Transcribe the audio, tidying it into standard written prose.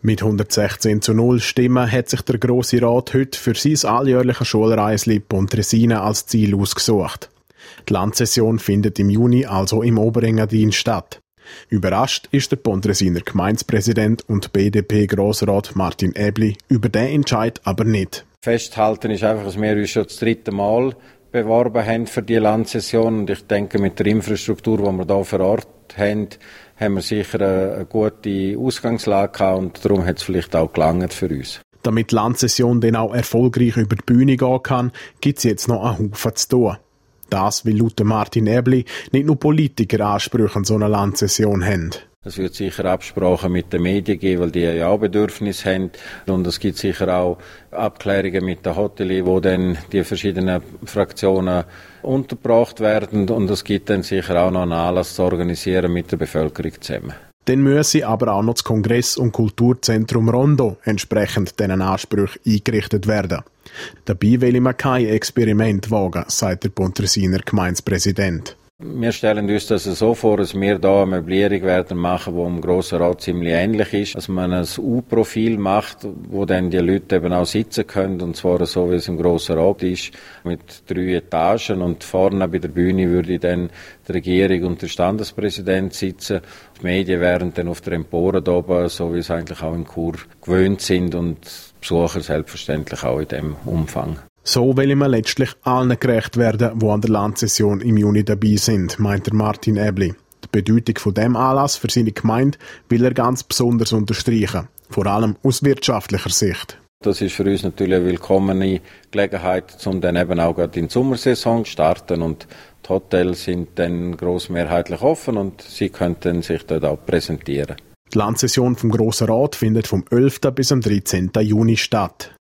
Mit 116:0 Stimmen hat sich der Grosse Rat heute für sein alljährliches Schulreisli Pontresina als Ziel ausgesucht. Die Landsession findet im Juni also im Oberengadin statt. Überrascht ist der Pontresiner Gemeindepräsident und BDP-Grossrat Martin Äbli über den Entscheid aber nicht. Festhalten ist einfach, dass wir uns schon das 3. Mal beworben haben für die Landsession. Und ich denke, mit der Infrastruktur, die wir hier vor Ort haben wir sicher eine gute Ausgangslage gehabt und darum hat es vielleicht auch gelangt für uns. Damit die Landsession dann auch erfolgreich über die Bühne gehen kann, gibt es jetzt noch einen Haufen zu tun. Das, weil laut Martin Äbli nicht nur Politiker Ansprüche an so eine Landsession haben. Es wird sicher Absprachen mit den Medien geben, weil die ja auch Bedürfnisse haben. Und es gibt sicher auch Abklärungen mit den Hoteliers, wo dann die verschiedenen Fraktionen untergebracht werden. Und es gibt dann sicher auch noch einen Anlass zu organisieren mit der Bevölkerung zusammen. Dann müsse aber auch noch das Kongress- und Kulturzentrum Rondo entsprechend diesen Ansprüchen eingerichtet werden. Dabei will man kein Experiment wagen, sagt der Pontresiner Gemeindepräsident. Wir stellen uns das so vor, dass wir hier eine Möblierung werden machen, die im Grossen Rat ziemlich ähnlich ist. Dass man ein U-Profil macht, wo dann die Leute eben auch sitzen können, und zwar so, wie es im Grossen Rat ist, mit 3 Etagen. Und vorne bei der Bühne würde dann die Regierung und der Standespräsident sitzen. Die Medien wären dann auf der Empore da oben, so wie es eigentlich auch in Chur gewöhnt sind, und Besucher selbstverständlich auch in diesem Umfang. So will man letztlich allen gerecht werden, die an der Landsession im Juni dabei sind, meint der Martin Äbli. Die Bedeutung von dem Anlass für seine Gemeinde will er ganz besonders unterstreichen, vor allem aus wirtschaftlicher Sicht. Das ist für uns natürlich eine willkommene Gelegenheit, um dann eben auch gerade in die Sommersaison zu starten, und die Hotels sind dann grossmehrheitlich offen und sie könnten sich dort auch präsentieren. Die Landsession vom Grossen Rat findet vom 11. bis am 13. Juni statt.